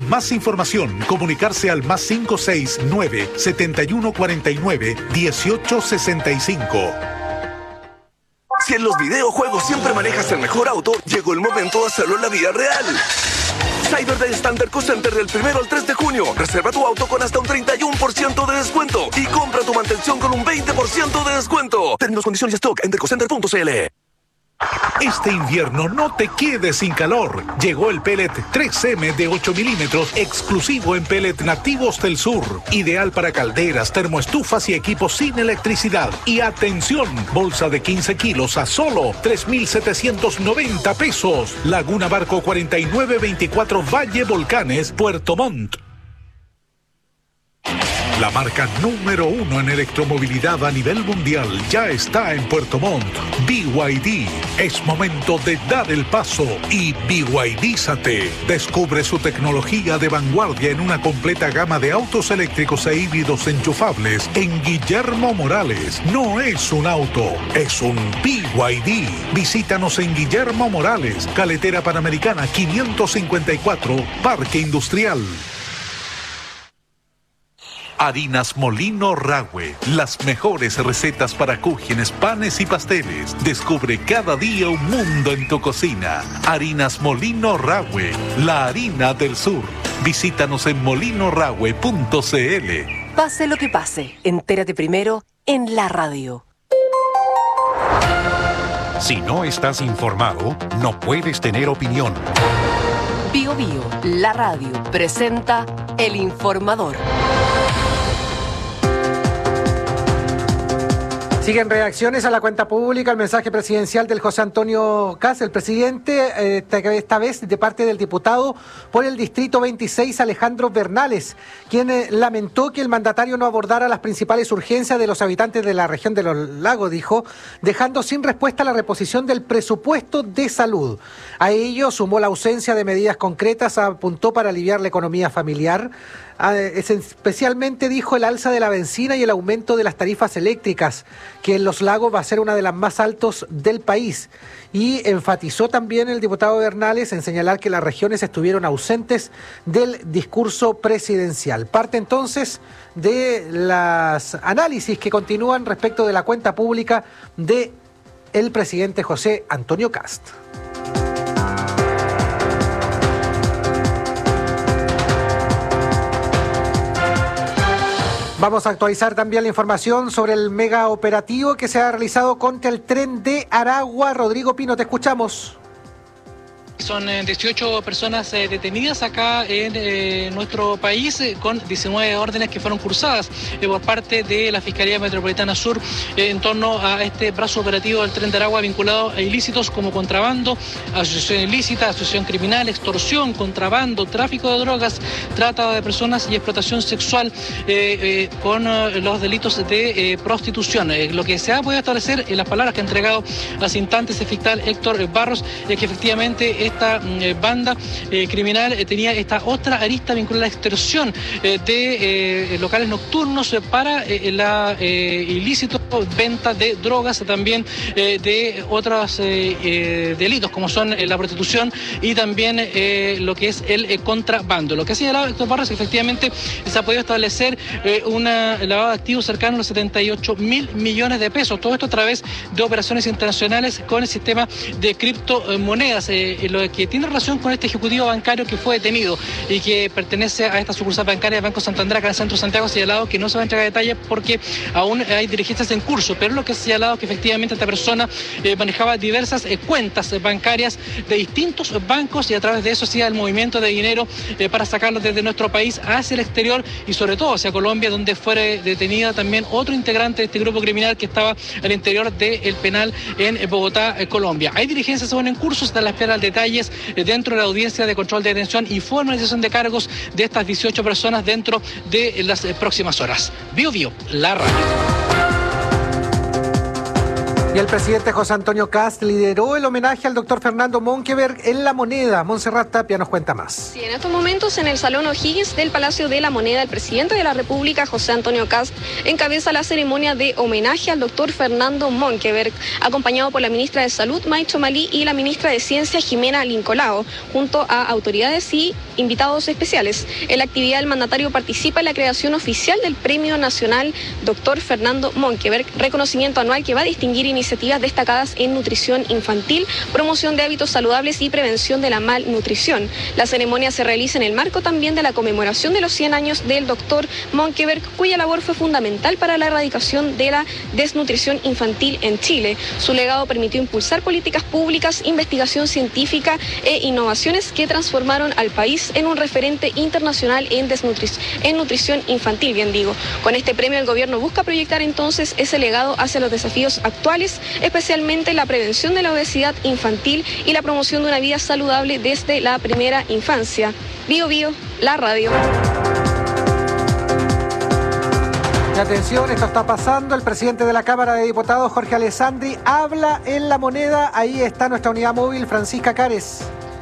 más información, comunicarse al +569 7149 1865. Si en los videojuegos siempre manejas el mejor auto, llegó el momento de hacerlo en la vida real. Cyber Day Standard Co Center del 1 al 3 de junio. Reserva tu auto con hasta un 31% de descuento y compra tu mantención con un 20% de descuento. Términos, condiciones y stock en decocenter.cl. Este invierno no te quedes sin calor. Llegó el pellet 3M de 8 milímetros, exclusivo en Pellet Nativos del Sur. Ideal para calderas, termoestufas y equipos sin electricidad. Y atención, bolsa de 15 kilos a solo 3,790 pesos. Laguna Barco 4924 Valle Volcanes, Puerto Montt. La marca número 1 en electromovilidad a nivel mundial ya está en Puerto Montt. BYD. Es momento de dar el paso y BYDízate. Descubre su tecnología de vanguardia en una completa gama de autos eléctricos e híbridos enchufables en Guillermo Morales. No es un auto, es un BYD. Visítanos en Guillermo Morales, Carretera Panamericana 554, Parque Industrial. Harinas Molino Rahue, las mejores recetas para cúgenes, panes y pasteles. Descubre cada día un mundo en tu cocina. Harinas Molino Rahue, la harina del sur. Visítanos en molinorahue.cl. Pase lo que pase, entérate primero en la radio. Si no estás informado, no puedes tener opinión. Bio Bio, la radio, presenta El Informador. Siguen reacciones a la cuenta pública, el mensaje presidencial del José Antonio Kast, el presidente, esta vez de parte del diputado por el Distrito 26, Alejandro Bernales, quien lamentó que el mandatario no abordara las principales urgencias de los habitantes de la región de los lagos, dijo, dejando sin respuesta la reposición del presupuesto de salud. A ello sumó la ausencia de medidas concretas, apuntó para aliviar la economía familiar. Especialmente dijo el alza de la benzina y el aumento de las tarifas eléctricas, que en los lagos va a ser una de las más altas del país. Y enfatizó también el diputado Bernales en señalar que las regiones estuvieron ausentes del discurso presidencial. Parte entonces de los análisis que continúan respecto de la cuenta pública de el presidente José Antonio Kast. Vamos a actualizar también la información sobre el mega operativo que se ha realizado contra el tren de Aragua. Rodrigo Pino, te escuchamos. Son 18 personas detenidas acá en nuestro país con 19 órdenes que fueron cursadas por parte de la Fiscalía Metropolitana Sur en torno a este brazo operativo del Tren de Aragua vinculado a ilícitos como contrabando, asociación ilícita, asociación criminal, extorsión, contrabando, tráfico de drogas, trata de personas y explotación sexual con los delitos de prostitución. Lo que se ha podido establecer en las palabras que ha entregado hace instantes el fiscal Héctor Barros es que efectivamente esta banda criminal tenía esta otra arista vinculada a la extorsión de locales nocturnos para la ilícito venta de drogas, también de otros delitos como son la prostitución y también lo que es el contrabando. Lo que ha señalado Héctor Barros es que efectivamente se ha podido establecer un lavado de activos cercano a los 78.000 millones de pesos. Todo esto a través de operaciones internacionales con el sistema de criptomonedas. Lo que tiene relación con este ejecutivo bancario que fue detenido y que pertenece a esta sucursal bancaria de Banco Santander acá en el centro de Santiago, ha señalado que no se va a entregar detalles porque aún hay diligencias en curso, pero lo que ha señalado es que efectivamente esta persona manejaba diversas cuentas bancarias de distintos bancos y a través de eso hacía el movimiento de dinero para sacarlo desde nuestro país hacia el exterior y sobre todo hacia Colombia, donde fue detenida también otro integrante de este grupo criminal que estaba al interior del penal en Bogotá, Colombia. Hay diligencias aún en curso, se está a la espera de detalles dentro de la audiencia de control de detención y formalización de cargos de estas 18 personas dentro de las próximas horas. Bio Bio, la radio. Y el presidente José Antonio Kast lideró el homenaje al doctor Fernando Monkeberg en La Moneda. Montserrat Tapia nos cuenta más. Sí, en estos momentos en el Salón O'Higgins del Palacio de La Moneda, el presidente de la República, José Antonio Kast, encabeza la ceremonia de homenaje al doctor Fernando Monkeberg, acompañado por la ministra de Salud, Maicho Malí, y la ministra de Ciencia, Jimena Lincolao, junto a autoridades y invitados especiales. En la actividad, el mandatario participa en la creación oficial del Premio Nacional Dr. Fernando Monkeberg, reconocimiento anual que va a distinguir iniciativas destacadas en nutrición infantil, promoción de hábitos saludables y prevención de la malnutrición. La ceremonia se realiza en el marco también de la conmemoración de los 100 años del Dr. Monkeberg, cuya labor fue fundamental para la erradicación de la desnutrición infantil en Chile. Su legado permitió impulsar políticas públicas, investigación científica e innovaciones que transformaron al país en un referente internacional en nutrición infantil, bien digo. Con este premio el gobierno busca proyectar entonces ese legado hacia los desafíos actuales, especialmente la prevención de la obesidad infantil y la promoción de una vida saludable desde la primera infancia. Bio Bio, la radio. Atención, esto está pasando. El presidente de la Cámara de Diputados, Jorge Alessandri, habla en La Moneda. Ahí está nuestra unidad móvil, Francisca Cares.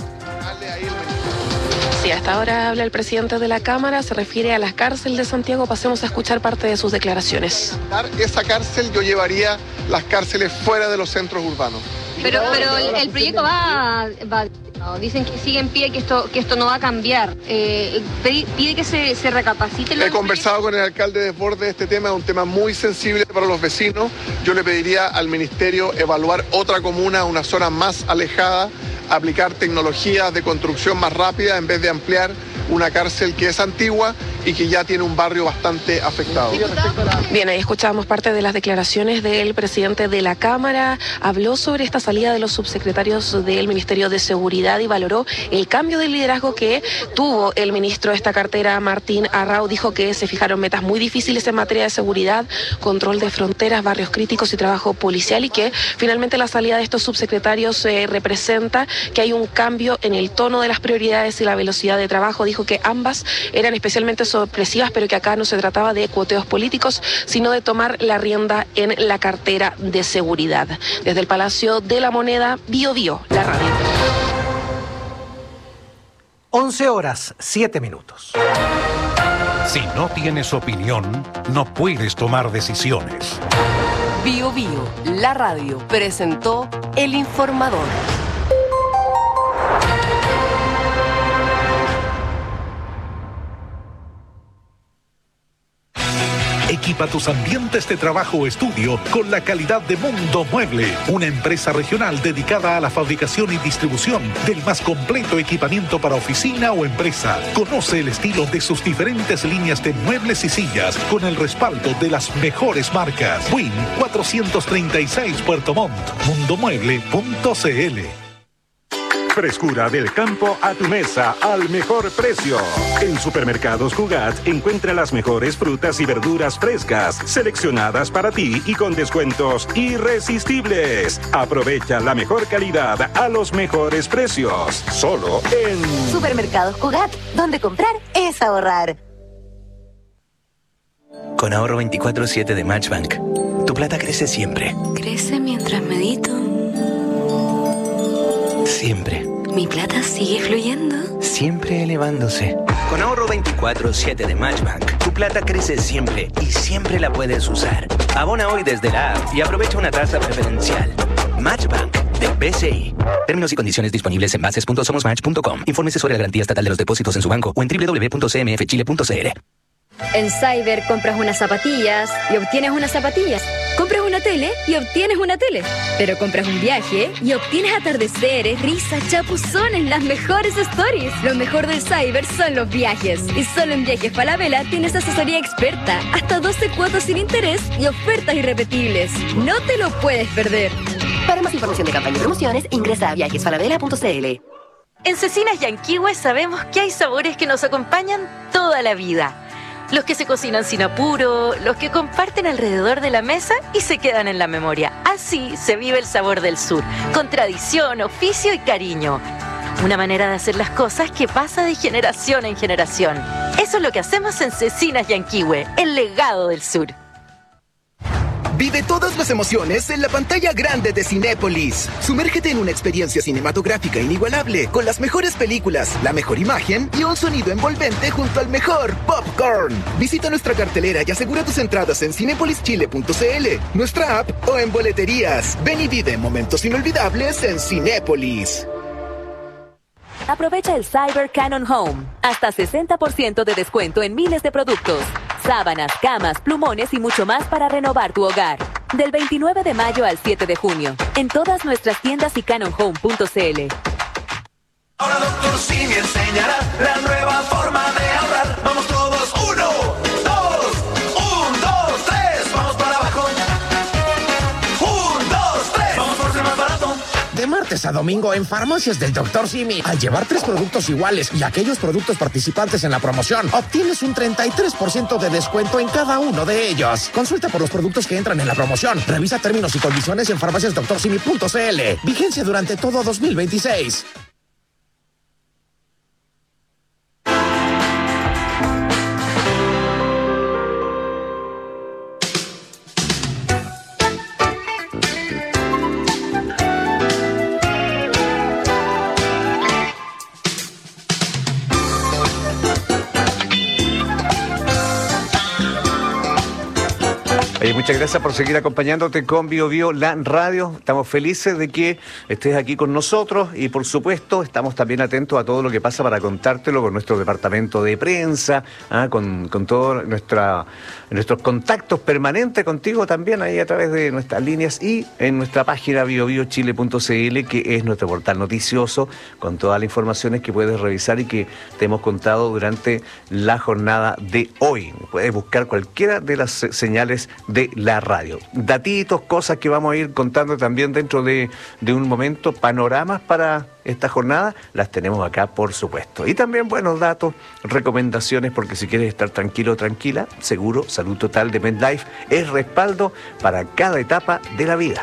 Sí, hasta ahora habla el presidente de la Cámara, se refiere a la cárcel de Santiago. Pasemos a escuchar parte de sus declaraciones. Esa cárcel yo llevaría las cárceles fuera de los centros urbanos. Pero el proyecto va dicen que sigue en pie, que esto no va a cambiar. Pide que se recapacite. He conversado con el alcalde Desbordes, este tema es un tema muy sensible para los vecinos. Yo le pediría al ministerio evaluar otra comuna, una zona más alejada, aplicar tecnologías de construcción más rápida en vez de ampliar una cárcel que es antigua y que ya tiene un barrio bastante afectado. Bien, ahí escuchábamos parte de las declaraciones del presidente de la Cámara. Habló sobre esta salida de los subsecretarios del Ministerio de Seguridad y valoró el cambio de liderazgo que tuvo el ministro de esta cartera, Martín Arrau. Dijo que se fijaron metas muy difíciles en materia de seguridad, control de fronteras, barrios críticos y trabajo policial, y que finalmente la salida de estos subsecretarios representa que hay un cambio en el tono de las prioridades y la velocidad de trabajo. Dijo que ambas eran especialmente sorpresivas, pero que acá no se trataba de cuoteos políticos, sino de tomar la rienda en la cartera de seguridad. Desde el Palacio de la Moneda, Bio Bio, la radio. 11:07. Si no tienes opinión, no puedes tomar decisiones. Bio Bio, la radio, presentó El Informador. Equipa tus ambientes de trabajo o estudio con la calidad de Mundo Mueble, una empresa regional dedicada a la fabricación y distribución del más completo equipamiento para oficina o empresa. Conoce el estilo de sus diferentes líneas de muebles y sillas con el respaldo de las mejores marcas. Win 436 Puerto Montt, mundomueble.cl. Frescura del campo a tu mesa al mejor precio. En Supermercados Cugat encuentra las mejores frutas y verduras frescas, seleccionadas para ti y con descuentos irresistibles. Aprovecha la mejor calidad a los mejores precios. Solo en Supermercados Cugat, donde comprar es ahorrar. Con ahorro 24/7 de Matchbank, tu plata crece siempre. Crece mientras medito. Siempre. Mi plata sigue fluyendo. Siempre elevándose. Con ahorro 24/7 de Matchbank, tu plata crece siempre y siempre la puedes usar. Abona hoy desde la app y aprovecha una tasa preferencial. Matchbank de BCI. Términos y condiciones disponibles en bases.somosmatch.com. Infórmese sobre la garantía estatal de los depósitos en su banco o en www.cmfchile.cl. En Cyber compras unas zapatillas y obtienes unas zapatillas. Compras una tele y obtienes una tele. Pero compras un viaje y obtienes atardeceres, risas, chapuzones, las mejores stories. Lo mejor del Cyber son los viajes. Y solo en Viajes Falabella tienes asesoría experta, hasta 12 cuotas sin interés y ofertas irrepetibles. No te lo puedes perder. Para más información de campaña y promociones, ingresa a viajesfalabella.cl. En Cecinas Yanquihue sabemos que hay sabores que nos acompañan toda la vida. Los que se cocinan sin apuro, los que comparten alrededor de la mesa y se quedan en la memoria. Así se vive el sabor del sur, con tradición, oficio y cariño. Una manera de hacer las cosas que pasa de generación en generación. Eso es lo que hacemos en Cecinas Yanquihue, el legado del sur. Vive todas las emociones en la pantalla grande de Cinépolis. Sumérgete en una experiencia cinematográfica inigualable, con las mejores películas, la mejor imagen y un sonido envolvente junto al mejor popcorn. Visita nuestra cartelera y asegura tus entradas en cinepolischile.cl, nuestra app o en boleterías. Ven y vive momentos inolvidables en Cinépolis. Aprovecha el Cyber Canon Home. Hasta 60% de descuento en miles de productos. Sábanas, camas, plumones y mucho más para renovar tu hogar. Del 29 de mayo al 7 de junio. En todas nuestras tiendas y canonhome.cl. Ahora Dr. Simi enseñará la nueva forma de ahorrar. Vamos todos, 1, 2, 1, 2, 3. Vamos para abajo. 1, 2, 3. Vamos por ser más barato. De martes a domingo en Farmacias del Dr. Simi. Al llevar 3 productos iguales y aquellos productos participantes en la promoción, obtienes un 33% de descuento en cada uno de ellos. Consulta por los productos que entran en la promoción. Revisa términos y condiciones en farmaciasdrsimi.cl. Vigencia durante todo 2026. Muchas gracias por seguir acompañándote con Bio Bio, la radio. Estamos felices de que estés aquí con nosotros y, por supuesto, estamos también atentos a todo lo que pasa para contártelo con nuestro departamento de prensa, con todos nuestros contactos permanentes contigo también ahí a través de nuestras líneas y en nuestra página biobiochile.cl, que es nuestro portal noticioso con todas las informaciones que puedes revisar y que te hemos contado durante la jornada de hoy. Puedes buscar cualquiera de las señales de la radio. Datitos, cosas que vamos a ir contando también dentro de un momento, panoramas para esta jornada, las tenemos acá, por supuesto. Y también buenos datos, recomendaciones, porque si quieres estar tranquilo o tranquila, seguro, Salud Total de MedLife es respaldo para cada etapa de la vida.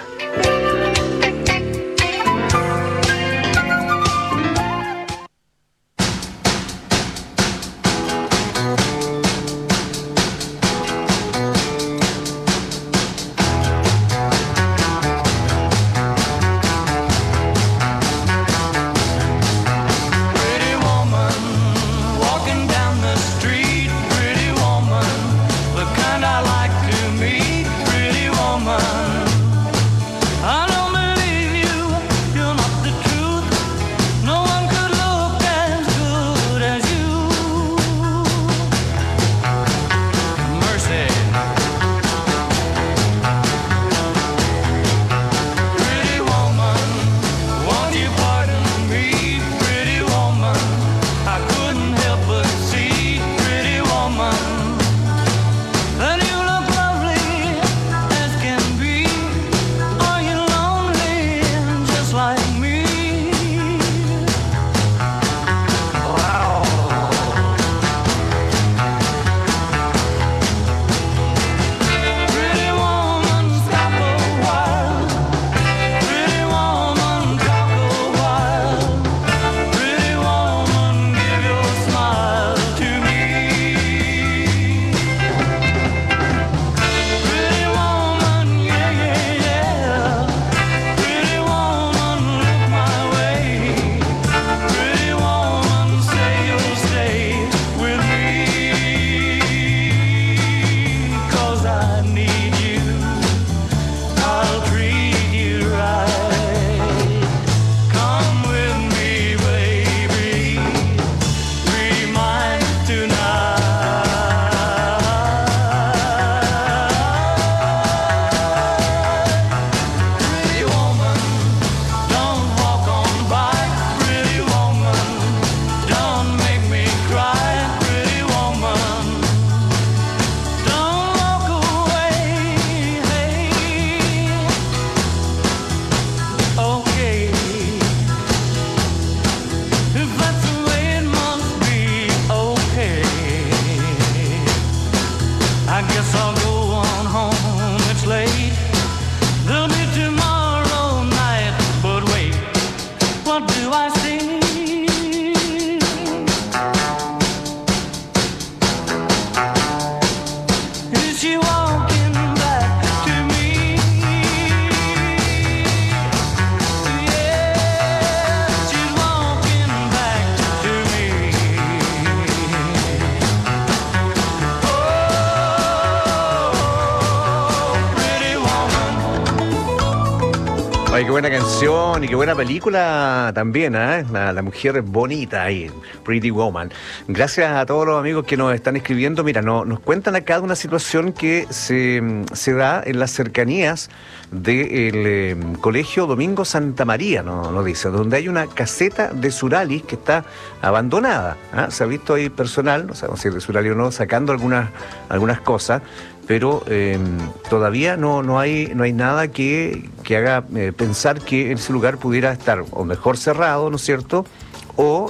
Ay, qué buena canción y qué buena película también, ¿eh? La mujer bonita ahí, Pretty Woman. Gracias a todos los amigos que nos están escribiendo. Mira, nos cuentan acá de una situación que se da en las cercanías del Colegio Domingo Santa María, nos dice, donde hay una caseta de Suralis que está abandonada. Se ha visto ahí personal, no sabemos si es de Suralis o no, sacando algunas cosas, pero todavía no hay nada que haga pensar que ese lugar pudiera estar o mejor cerrado, ¿no es cierto? O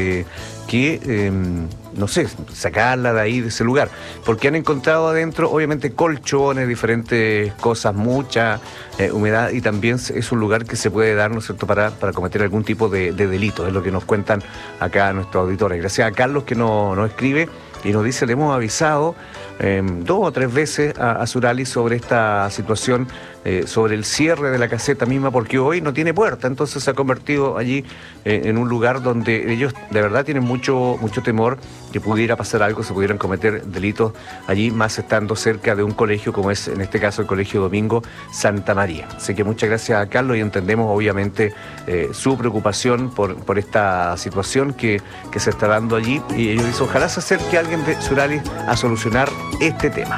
no sé, sacarla de ahí, de ese lugar, porque han encontrado adentro, obviamente, colchones, diferentes cosas, mucha humedad, y también es un lugar que se puede dar, ¿no es cierto?, para cometer algún tipo de delito, es lo que nos cuentan acá nuestros auditores. Gracias a Carlos que nos escribe y nos dice, le hemos avisado 2 o 3 veces a Suralis sobre esta situación, sobre el cierre de la caseta misma, porque hoy no tiene puerta, entonces se ha convertido allí en un lugar donde ellos de verdad tienen mucho temor que pudiera pasar algo, se pudieran cometer delitos allí, más estando cerca de un colegio como es en este caso el Colegio Domingo Santa María. Así que muchas gracias a Carlos y entendemos obviamente su preocupación por esta situación que se está dando allí, y ellos dicen, ojalá se acerque alguien de Suralis a solucionar este tema.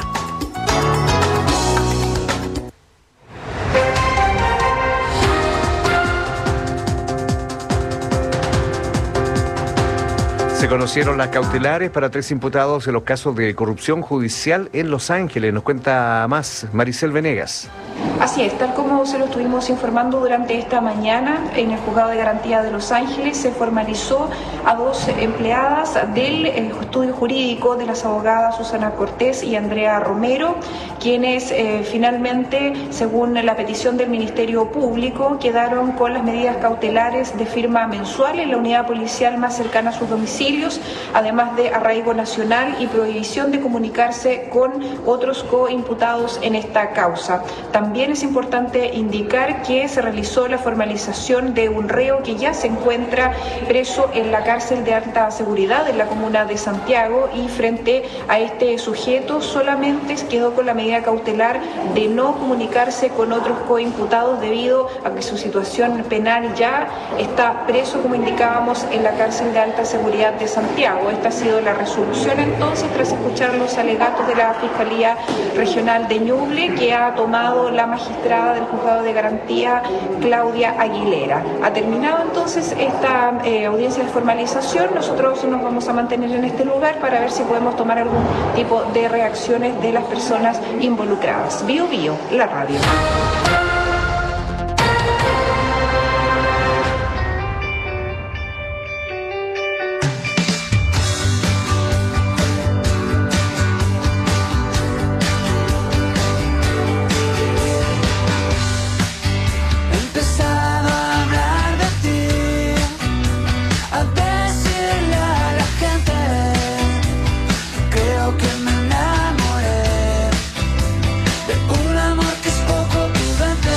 Se conocieron las cautelares para 3 imputados en los casos de corrupción judicial en Los Ángeles. Nos cuenta más Maricel Venegas. Así es, tal como se lo estuvimos informando durante esta mañana, en el Juzgado de Garantía de Los Ángeles se formalizó a 2 empleadas del estudio jurídico de las abogadas Susana Cortés y Andrea Romero, quienes finalmente, según la petición del Ministerio Público, quedaron con las medidas cautelares de firma mensual en la unidad policial más cercana a sus domicilios, además de arraigo nacional y prohibición de comunicarse con otros coimputados en esta causa. También es importante indicar que se realizó la formalización de un reo que ya se encuentra preso en la cárcel de alta seguridad en la comuna de Santiago, y frente a este sujeto solamente quedó con la medida cautelar de no comunicarse con otros coimputados debido a que su situación penal ya está preso, como indicábamos, en la cárcel de alta seguridad de Santiago. Esta ha sido la resolución entonces tras escuchar los alegatos de la Fiscalía Regional de Ñuble, que ha tomado la magistrada del Juzgado de Garantía, Claudia Aguilera. Ha terminado entonces esta audiencia de formalización. Nosotros nos vamos a mantener en este lugar para ver si podemos tomar algún tipo de reacciones de las personas involucradas. Bio Bio, la radio. Un amor que es poco prudente.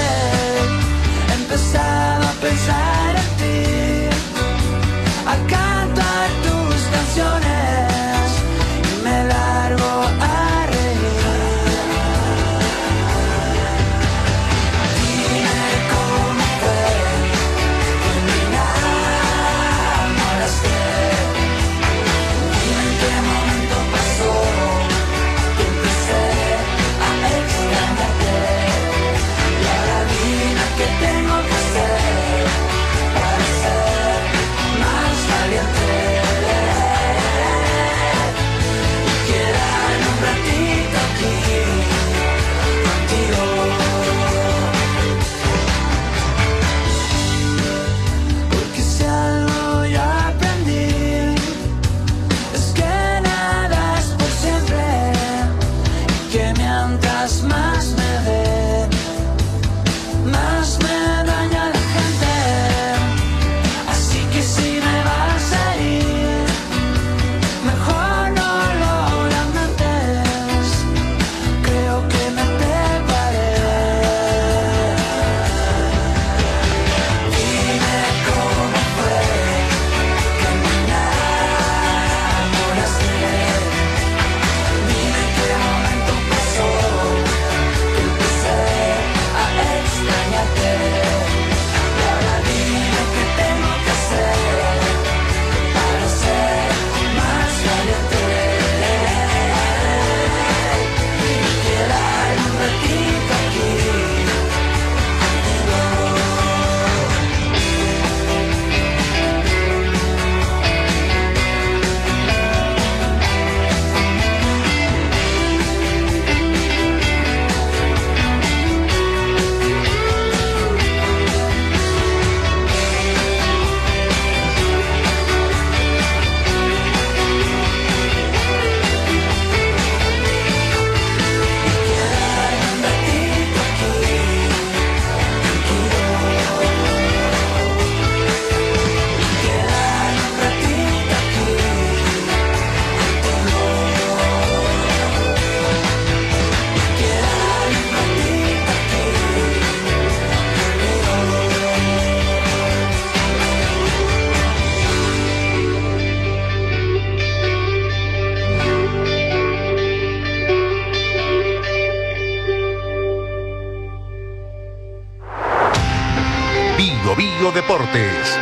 Radio Deportes.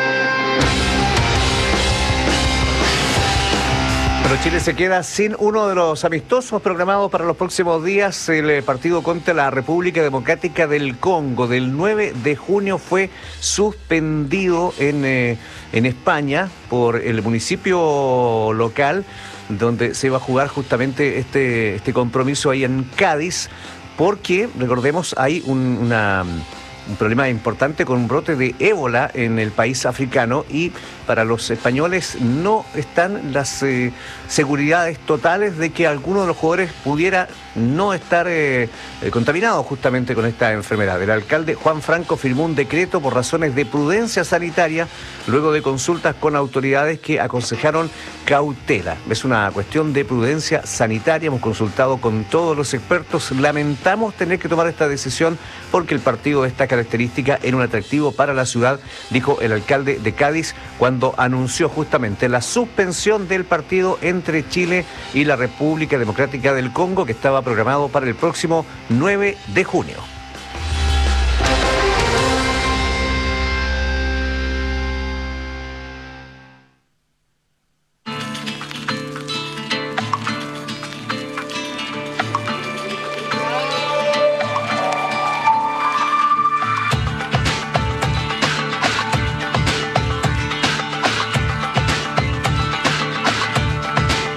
Pero Chile se queda sin uno de los amistosos programados para los próximos días. El partido contra la República Democrática del Congo del 9 de junio fue suspendido en España por el municipio local, donde se iba a jugar justamente este compromiso ahí en Cádiz, porque, recordemos, hay un problema importante con un brote de ébola en el país africano, y para los españoles no están las seguridades totales de que alguno de los jugadores pudiera no estar contaminado justamente con esta enfermedad. El alcalde Juan Franco firmó un decreto por razones de prudencia sanitaria luego de consultas con autoridades que aconsejaron cautela. Es una cuestión de prudencia sanitaria, hemos consultado con todos los expertos, lamentamos tener que tomar esta decisión porque el partido de esta característica era un atractivo para la ciudad, dijo el alcalde de Cádiz cuando anunció justamente la suspensión del partido entre Chile y la República Democrática del Congo, que estaba programado para el próximo 9 de junio.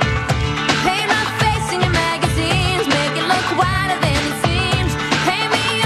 Paint my face in your magazines, make it look whiter than it seems. Paint me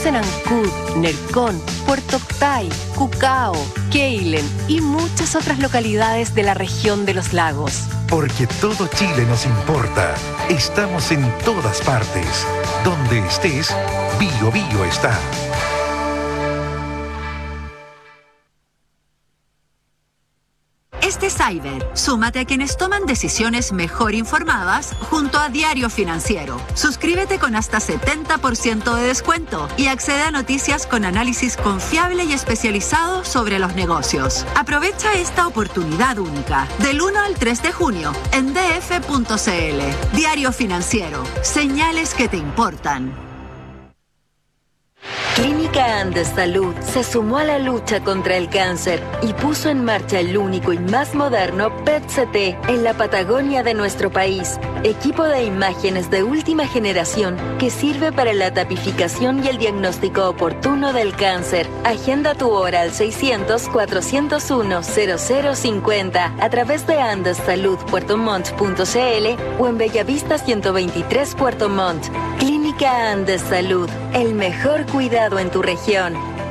en Ancud, Nercón, Puerto Octay, Cucao, Keilen y muchas otras localidades de la región de los lagos. Porque todo Chile nos importa. Estamos en todas partes. Donde estés, Bio Bio está. Este Cyber, súmate a quienes toman decisiones mejor informadas junto a Diario Financiero. Suscríbete con hasta 70% de descuento y accede a noticias con análisis confiable y especializado sobre los negocios. Aprovecha esta oportunidad única del 1 al 3 de junio en df.cl. Diario Financiero, señales que te importan. Clínica Andes Salud se sumó a la lucha contra el cáncer y puso en marcha el único y más moderno PET-CT en la Patagonia de nuestro país. Equipo de imágenes de última generación que sirve para la tipificación y el diagnóstico oportuno del cáncer. Agenda tu hora al 600-401-0050 a través de andessaludpuertomont.cl o en Bellavista 123 Puerto Montt. Clínica Andes Salud, el mejor cuidado en tu región.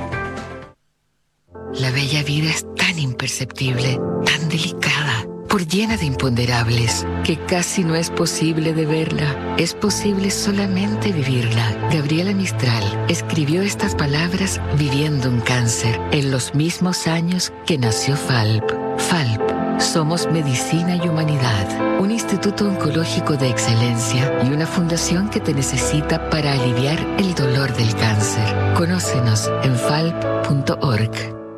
La bella vida es tan imperceptible, tan delicada, por llena de imponderables, que casi no es posible de verla. Es posible solamente vivirla. Gabriela Mistral escribió estas palabras viviendo un cáncer en los mismos años que nació FALP. FALP. Somos Medicina y Humanidad, un instituto oncológico de excelencia y una fundación que te necesita para aliviar el dolor del cáncer. Conócenos en falp.org.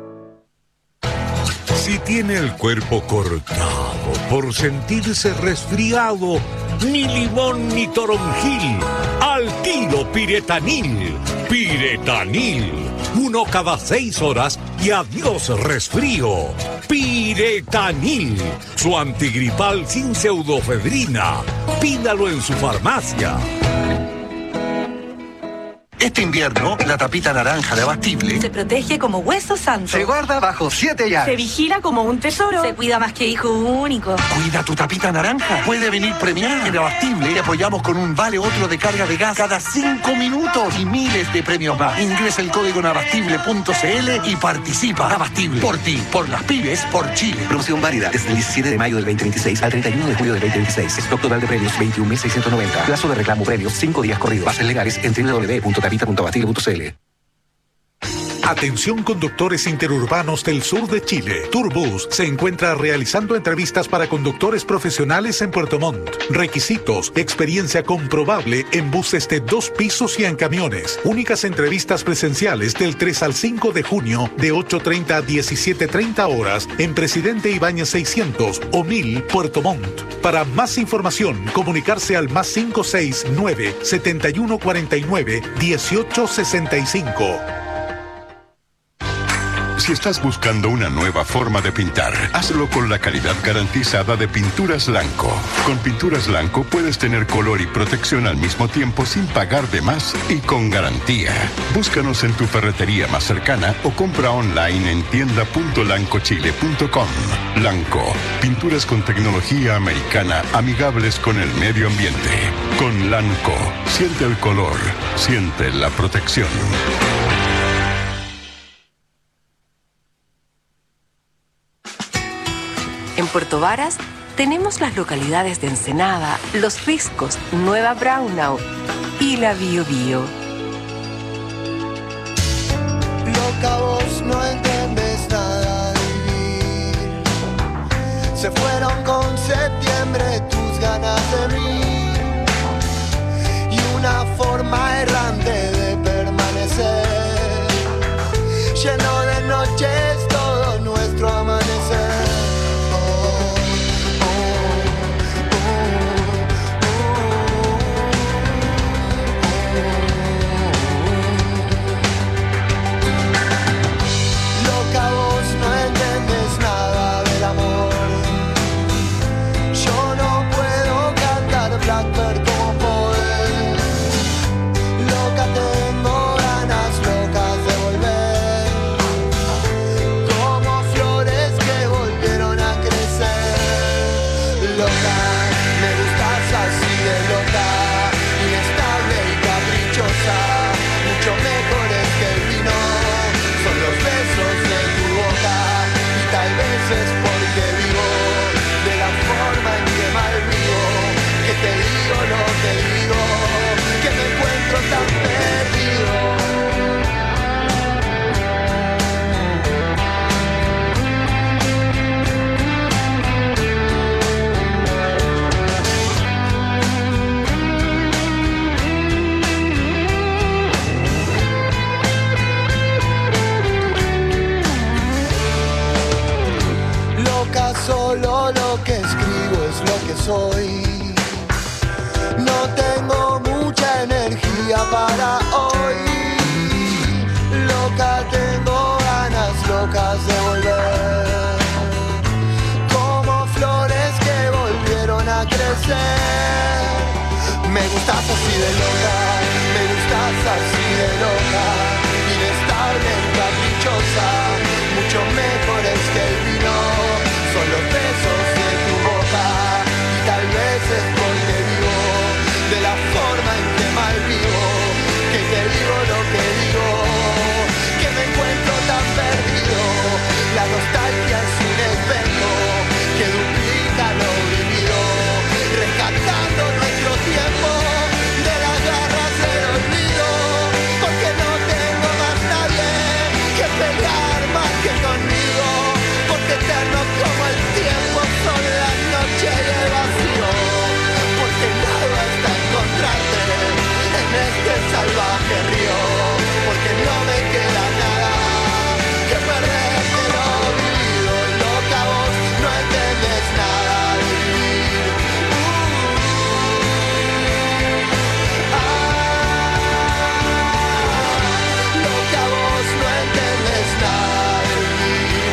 Si tiene el cuerpo cortado por sentirse resfriado, ni limón ni toronjil, al tiro Piretanil. Piretanil, 1 cada 6 horas y adiós resfrío. Piretanil, su antigripal sin pseudofedrina. Pídalo en su farmacia. Este invierno, la tapita naranja de Abastible se protege como hueso santo. Se guarda bajo 7 llaves. Se vigila como un tesoro. Se cuida más que hijo único. Cuida tu tapita naranja. Puede venir premiada. En Abastible te apoyamos con un vale otro de carga de gas cada 5 minutos y miles de premios más. Ingresa el código en abastible.cl y participa. Abastible. Por ti, por las pymes, por Chile. Promoción válida desde el 17 de mayo del 2026 al 31 de julio del 2026. Stock total de premios 21.690. Plazo de reclamo premios 5 días corridos. Bases legales en www.tapita.cl. Atención conductores interurbanos del sur de Chile. Turbus se encuentra realizando entrevistas para conductores profesionales en Puerto Montt. Requisitos: experiencia comprobable en buses de 2 pisos y en camiones. Únicas entrevistas presenciales del 3 al 5 de junio de 8:30 a 17:30 horas en Presidente Ibáñez 600 o 1000 Puerto Montt. Para más información, comunicarse al +569 7149 1865. Si estás buscando una nueva forma de pintar, hazlo con la calidad garantizada de Pinturas Lanco. Con Pinturas Lanco puedes tener color y protección al mismo tiempo sin pagar de más y con garantía. Búscanos en tu ferretería más cercana o compra online en tienda.lancochile.com. Lanco, pinturas con tecnología americana amigables con el medio ambiente. Con Lanco, siente el color, siente la protección. En Puerto Varas tenemos las localidades de Ensenada, Los Riscos, Nueva Braunau y la Bio Bio. Loca, vos no entiendes nada de vivir. Se fueron con septiembre tus ganas de mí y una forma errante de permanecer, lleno de noches todo nuestro amanecer. ser. Me gustas así de loca, me gustas así de loca, inestable, caprichosa, mucho mejores que el vino, son los besos de tu boca, y tal vez es porque vivo de la forma en que mal vivo, que te digo lo que digo, que me encuentro tan perdido. La nostalgia es un espejo que duplica lo vivido, rescatando nuestro tiempo de las garras del olvido, porque no tengo más nadie que pelear más que conmigo, porque eterno como el tiempo son la noche y el vacío, porque nada está encontrarte en este salvaje río, porque no me queda nada que perder de lo vivido. Loca, vos no entendés nada de vivir. Loca, vos no entendés nada de vivir.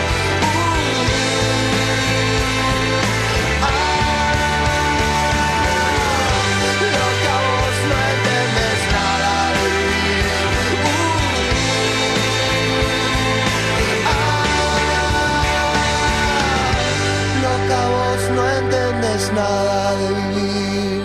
Loca, vos no entendés nada de vivir. Loca, vos no entendés nada de vivir.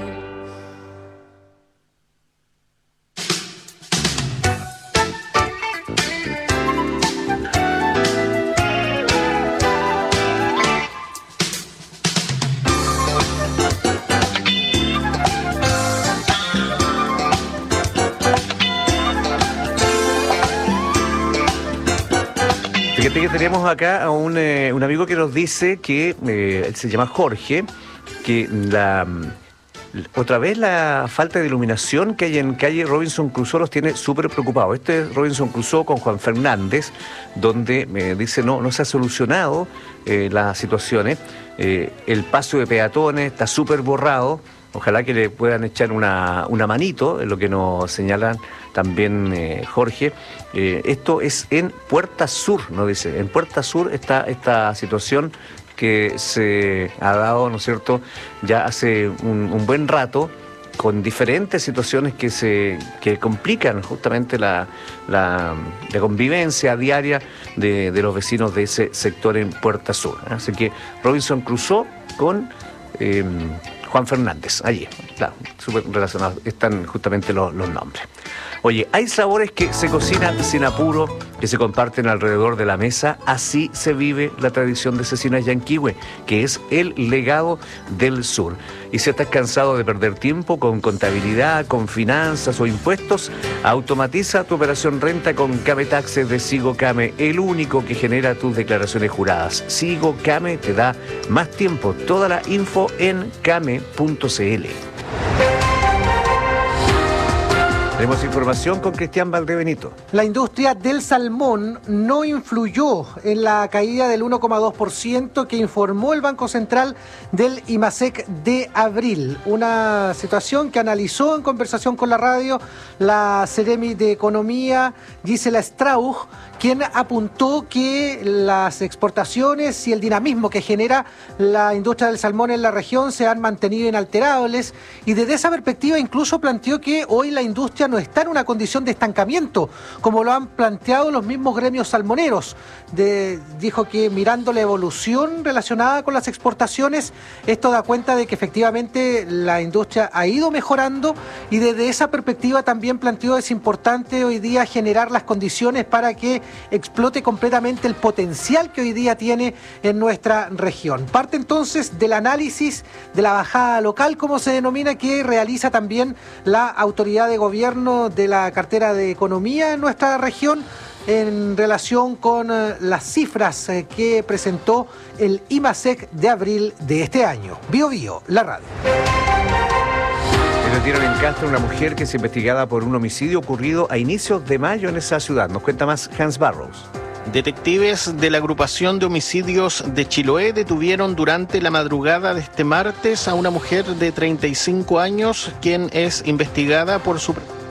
Fíjate que tenemos acá a un amigo que nos dice que él se llama Jorge, que otra vez la falta de iluminación que hay en calle Robinson Crusoe los tiene súper preocupados. Este es Robinson Crusoe con Juan Fernández, donde dice no se ha solucionado las situaciones. El paso de peatones está súper borrado. Ojalá que le puedan echar una manito, es lo que nos señalan también Jorge. Esto es en Puerta Sur, nos dice. En Puerta Sur está esta situación que se ha dado, ¿no es cierto?, ya hace un buen rato, con diferentes situaciones que complican justamente la convivencia diaria de los vecinos de ese sector en Puerta Sur. Así que Robinson Crusoe con Juan Fernández, allí, claro, súper relacionados, están justamente los nombres. Oye, hay sabores que se cocinan sin apuro, que se comparten alrededor de la mesa. Así se vive la tradición de Cecinas Yanquihue, que es el legado del sur. Y si estás cansado de perder tiempo con contabilidad, con finanzas o impuestos, automatiza tu operación renta con Came Taxes de Sigo Came, el único que genera tus declaraciones juradas. Sigo Came te da más tiempo. Toda la info en came.cl. Tenemos información con Cristian Valdebenito. La industria del salmón no influyó en la caída del 1,2% que informó el Banco Central del IMASEC de abril. Una situación que analizó en conversación con la radio la Seremi de Economía, Gisela Strauch, quien apuntó que las exportaciones y el dinamismo que genera la industria del salmón en la región se han mantenido inalterables, y desde esa perspectiva incluso planteó que hoy la industria no está en una condición de estancamiento, como lo han planteado los mismos gremios salmoneros. Dijo que mirando la evolución relacionada con las exportaciones, esto da cuenta de que efectivamente la industria ha ido mejorando, y desde esa perspectiva también planteó es importante hoy día generar las condiciones para que explote completamente el potencial que hoy día tiene en nuestra región. Parte entonces del análisis de la bajada local, como se denomina, que realiza también la autoridad de gobierno de la cartera de Economía en nuestra región, en relación con las cifras que presentó el IMASEC de abril de este año. Bio Bio, la radio. Detuvieron en Castro una mujer que es investigada por un homicidio ocurrido a inicios de mayo en esa ciudad. Nos cuenta más Hans Barrows. Detectives de la agrupación de homicidios de Chiloé detuvieron durante la madrugada de este martes a una mujer de 35 años, quien es investigada por su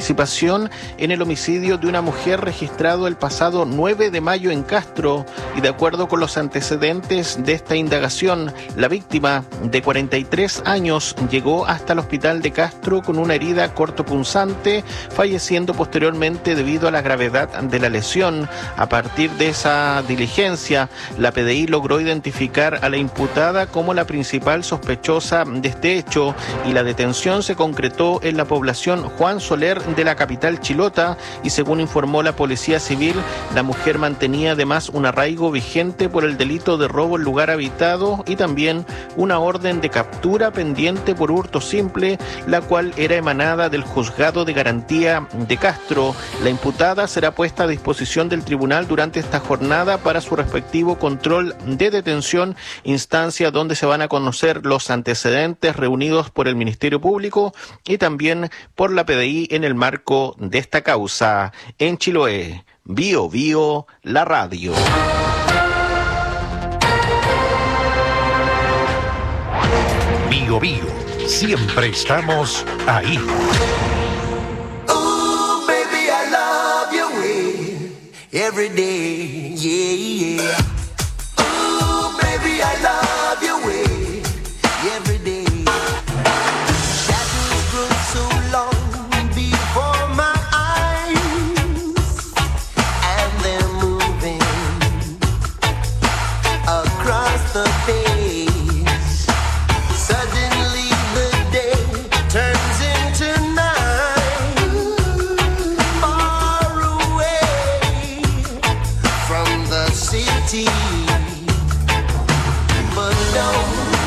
participación en el homicidio de una mujer registrado el pasado 9 de mayo en Castro, y de acuerdo con los antecedentes de esta indagación, la víctima de 43 años llegó hasta el hospital de Castro con una herida cortopunzante, falleciendo posteriormente debido a la gravedad de la lesión. A partir de esa diligencia, la PDI logró identificar a la imputada como la principal sospechosa de este hecho, y la detención se concretó en la población Juan Soler de la capital chilota, y según informó la Policía Civil, la mujer mantenía además un arraigo vigente por el delito de robo en lugar habitado y también una orden de captura pendiente por hurto simple, la cual era emanada del Juzgado de Garantía de Castro. La imputada será puesta a disposición del tribunal durante esta jornada para su respectivo control de detención, instancia donde se van a conocer los antecedentes reunidos por el Ministerio Público y también por la PDI en el marco de esta causa. En Chiloé, Bio Bio, la radio. Bio Bio, siempre estamos ahí. Ooh, baby, I love your way every day, yeah, yeah. Ooh, baby, I love your way every day. Shadows grow so long before my eyes, and they're moving across the page. Suddenly the day turns into night, far away from the city. But don't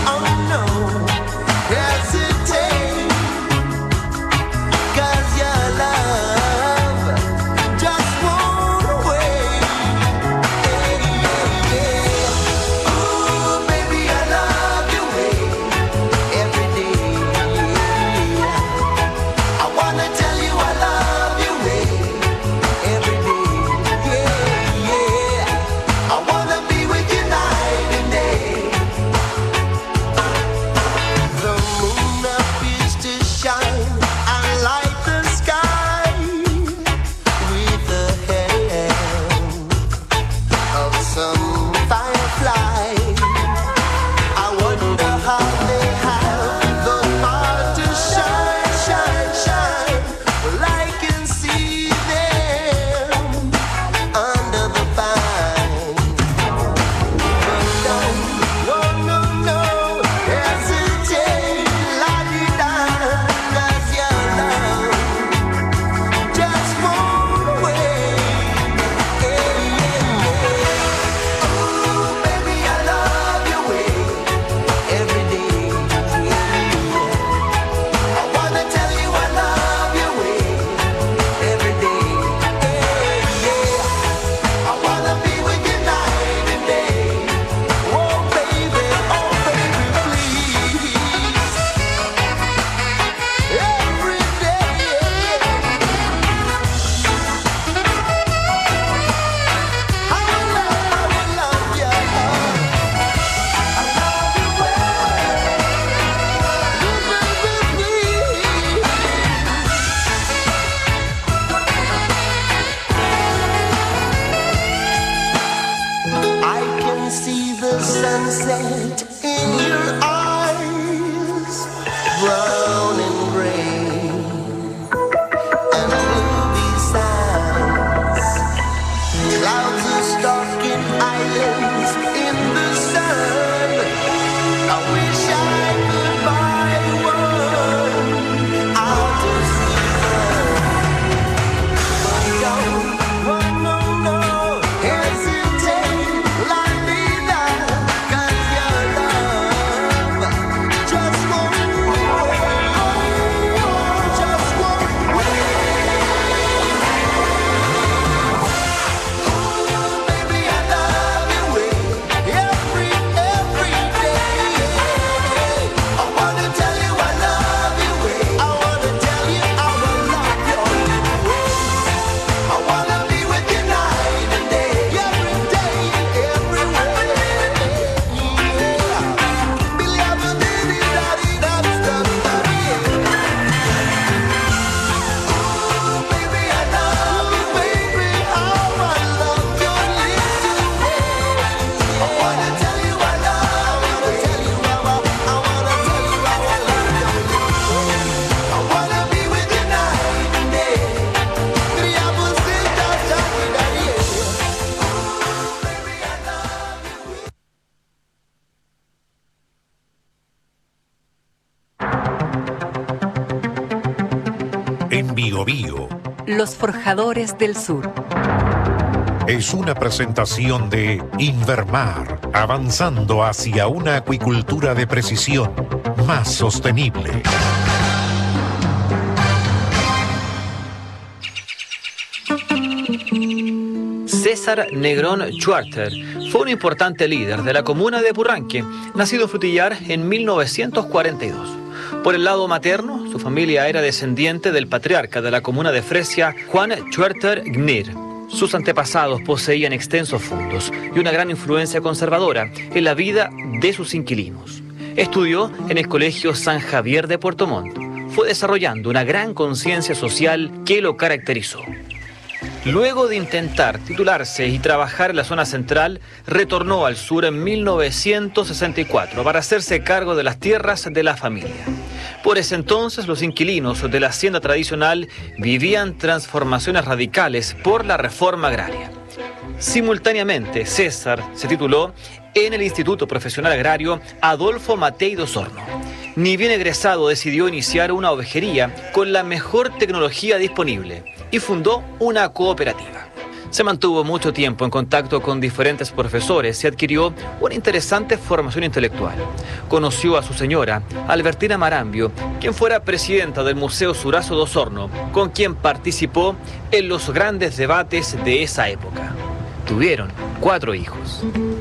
Biobío. Los Forjadores del Sur. Es una presentación de Invermar, avanzando hacia una acuicultura de precisión más sostenible. César Negrón Schwarter fue un importante líder de la comuna de Purranque, nacido en Frutillar en 1942. Por el lado materno, su familia era descendiente del patriarca de la comuna de Fresia, Juan Schwarter Gnir. Sus antepasados poseían extensos fondos y una gran influencia conservadora en la vida de sus inquilinos. Estudió en el Colegio San Javier de Puerto Montt. Fue desarrollando una gran conciencia social que lo caracterizó. Luego de intentar titularse y trabajar en la zona central, retornó al sur en 1964 para hacerse cargo de las tierras de la familia. Por ese entonces, los inquilinos de la hacienda tradicional vivían transformaciones radicales por la reforma agraria. Simultáneamente, César se tituló en el Instituto Profesional Agrario Adolfo Matei de Osorno. Ni bien egresado, decidió iniciar una ovejería con la mejor tecnología disponible y fundó una cooperativa. Se mantuvo mucho tiempo en contacto con diferentes profesores y adquirió una interesante formación intelectual. Conoció a su señora, Albertina Marambio, quien fuera presidenta del Museo Surazo de Osorno, con quien participó en los grandes debates de esa época. Tuvieron 4 hijos.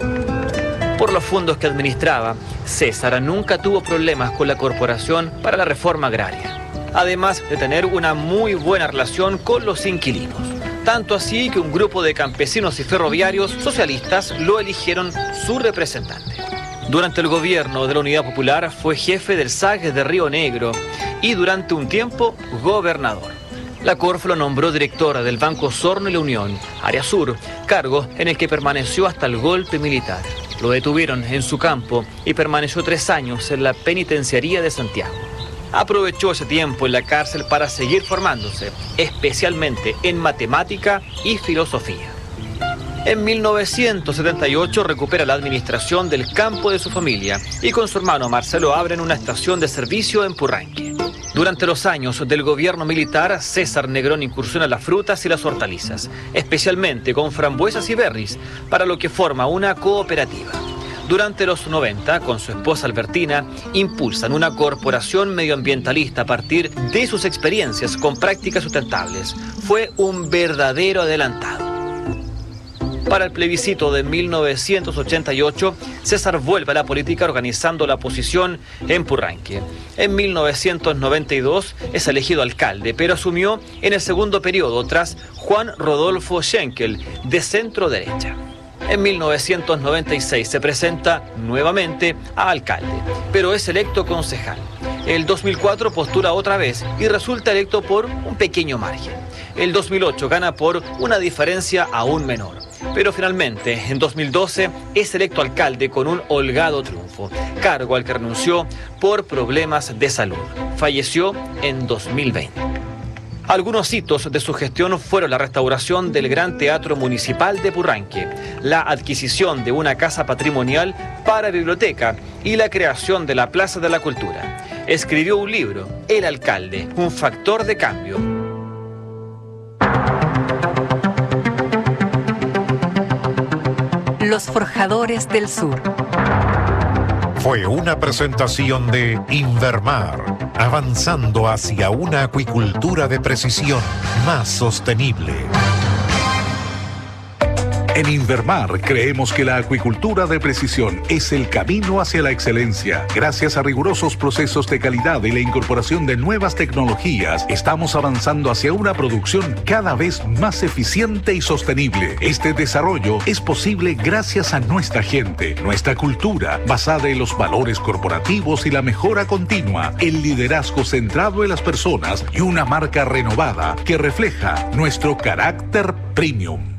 Por los fondos que administraba, César nunca tuvo problemas con la Corporación para la Reforma Agraria, además de tener una muy buena relación con los inquilinos. Tanto así que un grupo de campesinos y ferroviarios socialistas lo eligieron su representante. Durante el gobierno de la Unidad Popular fue jefe del SAG de Río Negro y durante un tiempo gobernador. La Corfo lo nombró directora del Banco Osorno y la Unión, Área Sur, cargo en el que permaneció hasta el golpe militar. Lo detuvieron en su campo y permaneció 3 años en la penitenciaría de Santiago. Aprovechó ese tiempo en la cárcel para seguir formándose, especialmente en matemática y filosofía. En 1978 recupera la administración del campo de su familia y con su hermano Marcelo abren una estación de servicio en Purranque. Durante los años del gobierno militar, César Negrón incursiona en las frutas y las hortalizas, especialmente con frambuesas y berries, para lo que forma una cooperativa. Durante los 90, con su esposa Albertina, impulsan una corporación medioambientalista a partir de sus experiencias con prácticas sustentables. Fue un verdadero adelantado. Para el plebiscito de 1988, César vuelve a la política organizando la oposición en Purranque. En 1992 es elegido alcalde, pero asumió en el segundo periodo tras Juan Rodolfo Schenkel, de centro derecha. En 1996 se presenta nuevamente a alcalde, pero es electo concejal. El 2004 postula otra vez y resulta electo por un pequeño margen. El 2008 gana por una diferencia aún menor. Pero finalmente, en 2012, es electo alcalde con un holgado triunfo, cargo al que renunció por problemas de salud. Falleció en 2020. Algunos hitos de su gestión fueron la restauración del Gran Teatro Municipal de Purranque, la adquisición de una casa patrimonial para biblioteca y la creación de la Plaza de la Cultura. Escribió un libro, El Alcalde, un factor de cambio. Los Forjadores del Sur. Fue una presentación de Invermar, avanzando hacia una acuicultura de precisión más sostenible. En Invermar creemos que la acuicultura de precisión es el camino hacia la excelencia. Gracias a rigurosos procesos de calidad y la incorporación de nuevas tecnologías, estamos avanzando hacia una producción cada vez más eficiente y sostenible. Este desarrollo es posible gracias a nuestra gente, nuestra cultura, basada en los valores corporativos y la mejora continua, el liderazgo centrado en las personas y una marca renovada que refleja nuestro carácter premium.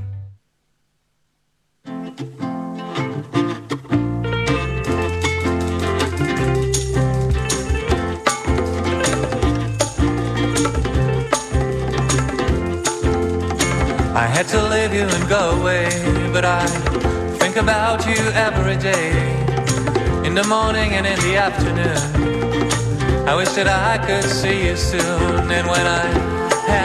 I had to leave you and go away, but I think about you every day, in the morning and in the afternoon. I wish that I could see you soon, and when I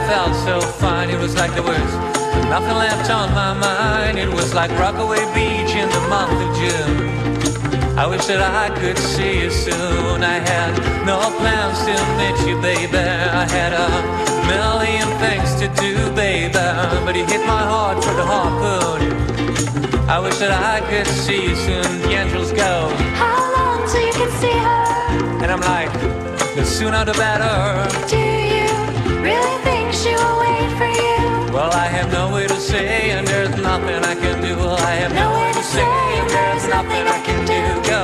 felt so fine. It was like there was nothing left on my mind. It was like Rockaway Beach in the month of June. I wish that I could see you soon. I had no plans to meet you, baby. I had a million things to do, baby, but you hit my heart for the harpoon. I wish that I could see you soon. The angels go, how long till you can see her? And I'm like, the sooner the better. Do you really think she will wait for you? Well, I have no way to say, and there's nothing I can do. Well, I have no way to say, and there's nothing I can do. Go.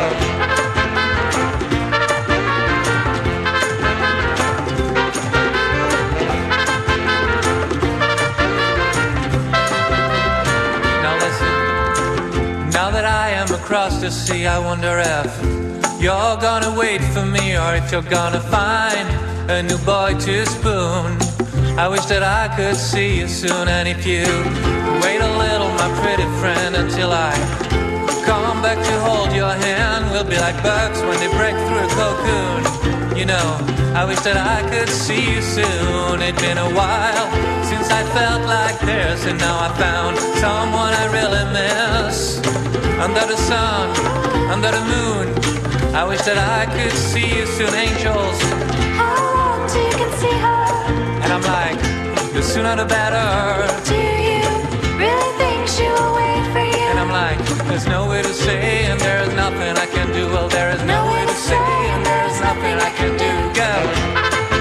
Now listen, now that I am across the sea, I wonder if you're gonna wait for me, or if you're gonna find a new boy to spoon. I wish that I could see you soon, and if you wait a little, my pretty friend, until I come back to hold your hand, we'll be like birds when they break through a cocoon. You know, I wish that I could see you soon. It's been a while since I felt like this, and now I found someone I really miss. Under the sun, under the moon, I wish that I could see you soon, angels. How long till you can see her? And I'm like, the sooner the better. Do you really think she will wait for you? And I'm like, there's no way to say, and there's nothing I can do. Well, there is no way to say, and there's nothing I can do. Go.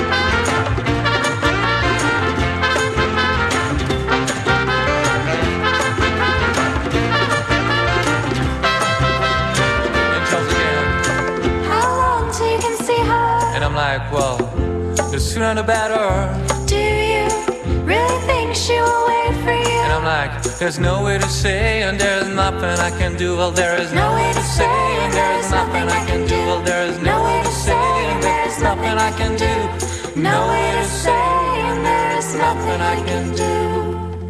And I'm like, well, the sooner the better. Do you really think she will wait for you? And I'm like, there's no way to say, and there's nothing I can do. Well, there is no way to say, and there's nothing I can do. Well, there is no way to say, and there's nothing I can do. No way to say, and there's nothing I can do.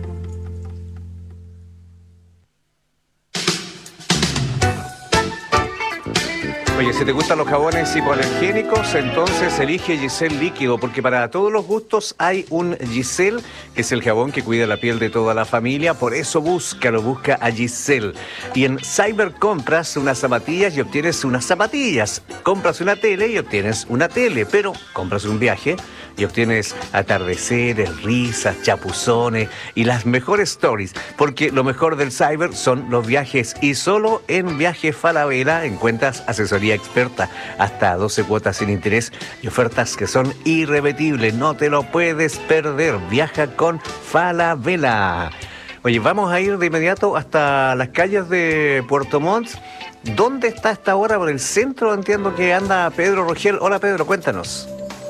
Oye, si te gustan los jabones hipoalergénicos, entonces elige Giselle Líquido, porque para todos los gustos hay un Giselle, que es el jabón que cuida la piel de toda la familia. Por eso busca a Giselle. Y en Cyber compras unas zapatillas y obtienes unas zapatillas. Compras una tele y obtienes una tele, pero compras un viaje y obtienes atardeceres, risas, chapuzones y las mejores stories, porque lo mejor del Cyber son los viajes, y solo en Viajes Falabella encuentras asesoría experta, hasta 12 cuotas sin interés y ofertas que son irrepetibles. No te lo puedes perder. Viaja con Falabella. Oye, vamos a ir de inmediato hasta las calles de Puerto Montt. ¿Dónde está a esta hora? Por el centro entiendo que anda Pedro Rogel. Hola Pedro, cuéntanos.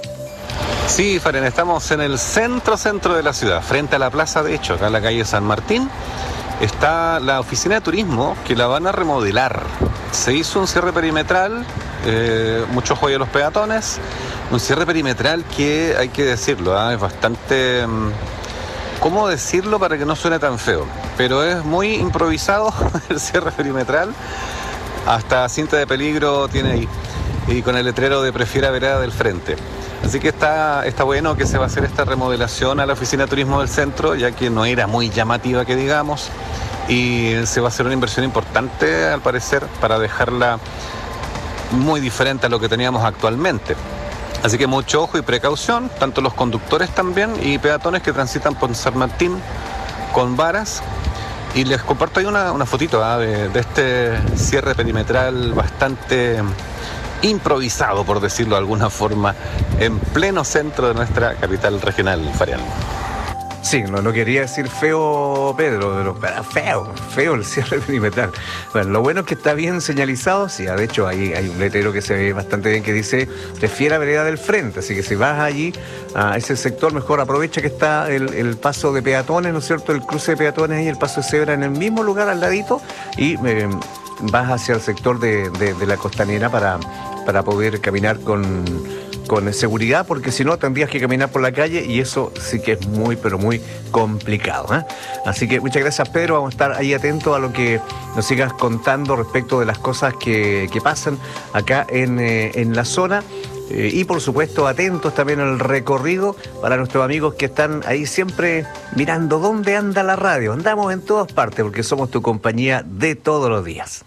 Sí, Faren, estamos en el centro de la ciudad, frente a la plaza, de hecho, acá en la calle San Martín. Está la oficina de turismo, que la van a remodelar. Se hizo un cierre perimetral, mucho ojo a los peatones, un cierre perimetral que, hay que decirlo, es bastante... ¿Cómo decirlo para que no suene tan feo? Pero es muy improvisado el cierre perimetral. Hasta cinta de peligro tiene ahí, y con el letrero de prefiera vereda del frente. Así que está bueno que se va a hacer esta remodelación a la oficina de turismo del centro, ya que no era muy llamativa, que digamos, y se va a hacer una inversión importante, al parecer, para dejarla muy diferente a lo que teníamos actualmente. Así que mucho ojo y precaución, tanto los conductores también y peatones que transitan por San Martín con varas. Y les comparto ahí una fotito de este cierre perimetral bastante improvisado, por decirlo de alguna forma, en pleno centro de nuestra capital regional, Farial. Sí, no quería decir feo, Pedro, pero feo el cierre perimetral. Bueno, lo bueno es que está bien señalizado. Sí, de hecho hay un letrero que se ve bastante bien que dice prefiera vereda del frente, así que si vas allí a ese sector, mejor aprovecha que está el paso de peatones, ¿no es cierto?, el cruce de peatones y el paso de cebra en el mismo lugar al ladito, y vas hacia el sector de la costanera para poder caminar con seguridad, porque si no tendrías que caminar por la calle y eso sí que es muy, pero muy complicado, ¿eh? Así que muchas gracias, Pedro. Vamos a estar ahí atentos a lo que nos sigas contando respecto de las cosas que pasan acá en la zona. Y por supuesto atentos también al recorrido para nuestros amigos que están ahí siempre mirando dónde anda la radio. Andamos en todas partes porque somos tu compañía de todos los días.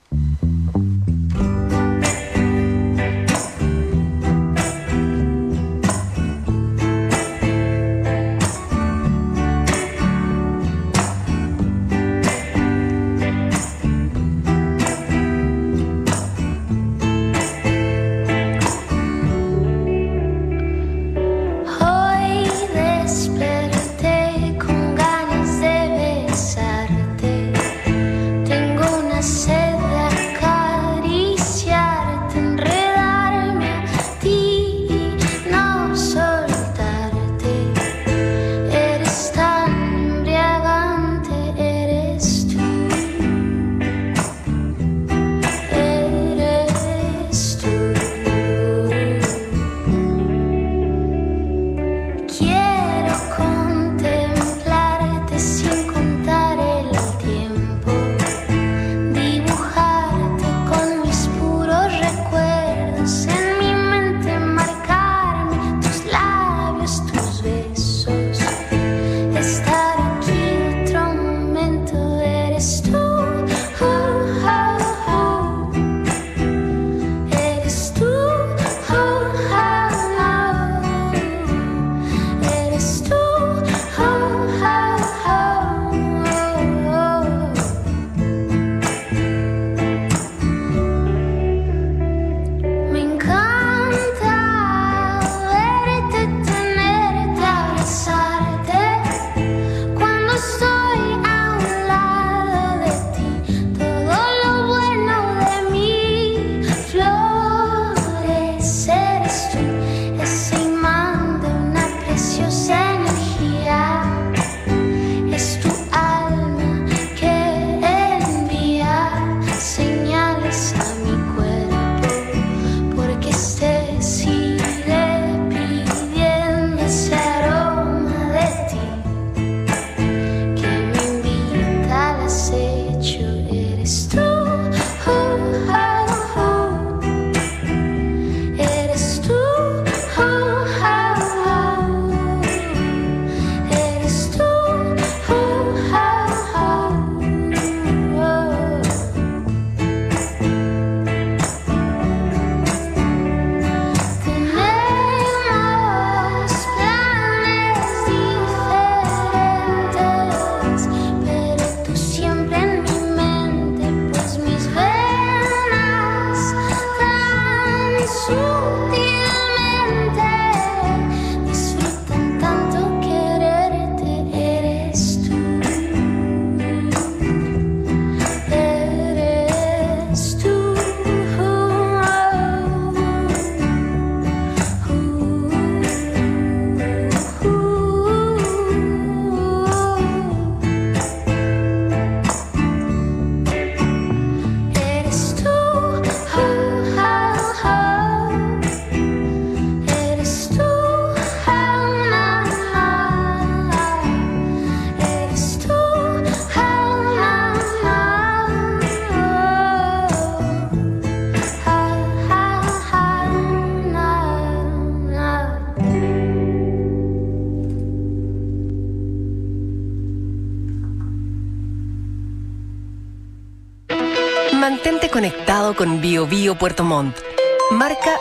Mantente conectado con Bio Bio Puerto Montt. Marca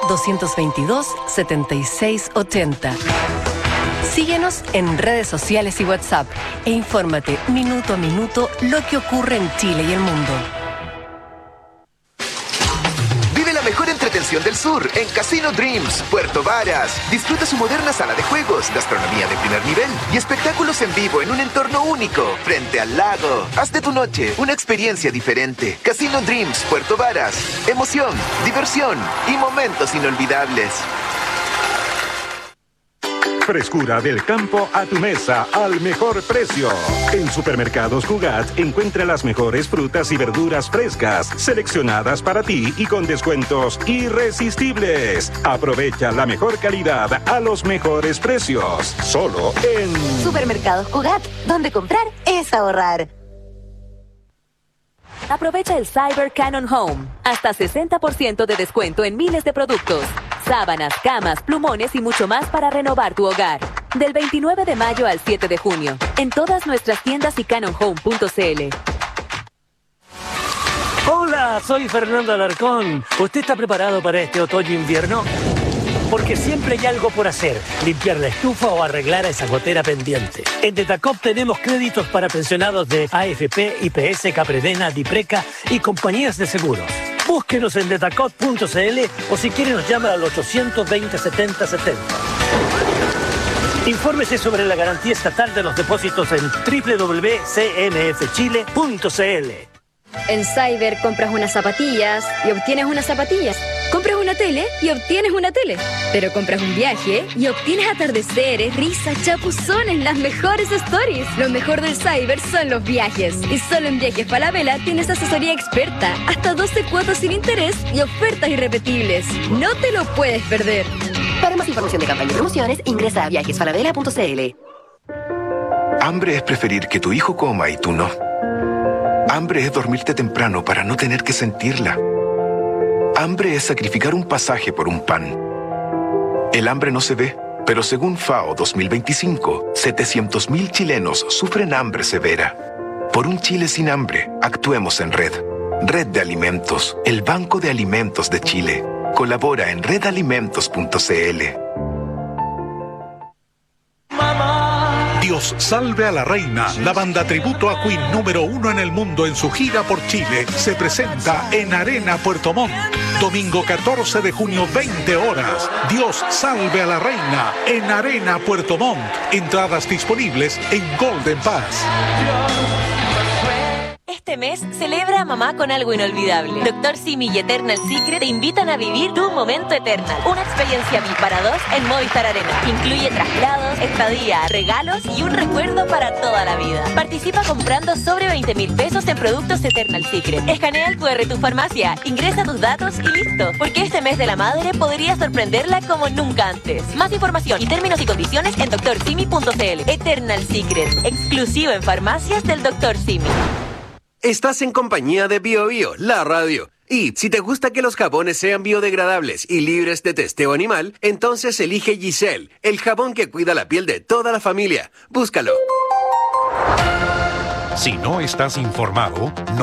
222-7680. Síguenos en redes sociales y WhatsApp e infórmate minuto a minuto lo que ocurre en Chile y el mundo. Vive la mejor entretención del sur en Casino Dreams, Puerto Varas. Disfruta su moderna sala de juegos, gastronomía de primer nivel y espectáculos en vivo en un entorno único, frente al lago. Haz de tu noche una experiencia diferente. Casino Dreams, Puerto Varas. Emoción, diversión y momentos inolvidables. Frescura del campo a tu mesa al mejor precio. En Supermercados Cugat encuentra las mejores frutas y verduras frescas, seleccionadas para ti y con descuentos irresistibles. Aprovecha la mejor calidad a los mejores precios. Solo en Supermercados Cugat, donde comprar es ahorrar. Aprovecha el Cyber Canon Home. Hasta 60% de descuento en miles de productos. Sábanas, camas, plumones y mucho más para renovar tu hogar. Del 29 de mayo al 7 de junio, en todas nuestras tiendas y canonhome.cl. Hola, soy Fernando Alarcón. ¿Usted está preparado para este otoño-invierno? Porque siempre hay algo por hacer, limpiar la estufa o arreglar a esa gotera pendiente. En Detacop tenemos créditos para pensionados de AFP, IPS, Capredena, Dipreca y compañías de seguros. Búsquenos en detacop.cl o si quiere nos llama al 820 70 70. Infórmese sobre la garantía estatal de los depósitos en www.cmfchile.cl. En Cyber compras unas zapatillas y obtienes unas zapatillas. Compras una tele y obtienes una tele. Pero compras un viaje y obtienes atardeceres, risas, chapuzones, las mejores stories. Lo mejor del Cyber son los viajes. Y solo en Viajes Falabella tienes asesoría experta, hasta 12 cuotas sin interés y ofertas irrepetibles. No te lo puedes perder. Para más información de campaña y promociones, ingresa a viajesfalabella.cl. Hambre es preferir que tu hijo coma y tú no. Hambre es dormirte temprano para no tener que sentirla. Hambre es sacrificar un pasaje por un pan. El hambre no se ve, pero según FAO 2025, 700.000 chilenos sufren hambre severa. Por un Chile sin hambre, actuemos en red. Red de Alimentos, el Banco de Alimentos de Chile. Colabora en redalimentos.cl. Dios salve a la reina, la banda tributo a Queen número 1 en el mundo en su gira por Chile, se presenta en Arena Puerto Montt. Domingo 14 de junio, 20 horas. Dios salve a la reina en Arena Puerto Montt. Entradas disponibles en Golden Pass. Este mes celebra a mamá con algo inolvidable. Dr. Simi y Eternal Secret te invitan a vivir tu momento Eternal. Una experiencia VIP para dos en Movistar Arena. Incluye traslados, estadía, regalos y un recuerdo para toda la vida. Participa comprando sobre 20.000 pesos en productos Eternal Secret. Escanea el QR tu farmacia, ingresa tus datos y listo. Porque este mes de la madre podría sorprenderla como nunca antes. Más información y términos y condiciones en drsimi.cl. Eternal Secret, exclusivo en farmacias del Dr. Simi. Estás en compañía de BioBio, la radio. Y si te gusta que los jabones sean biodegradables y libres de testeo animal, entonces elige Giselle, el jabón que cuida la piel de toda la familia. Búscalo. Si no estás informado, no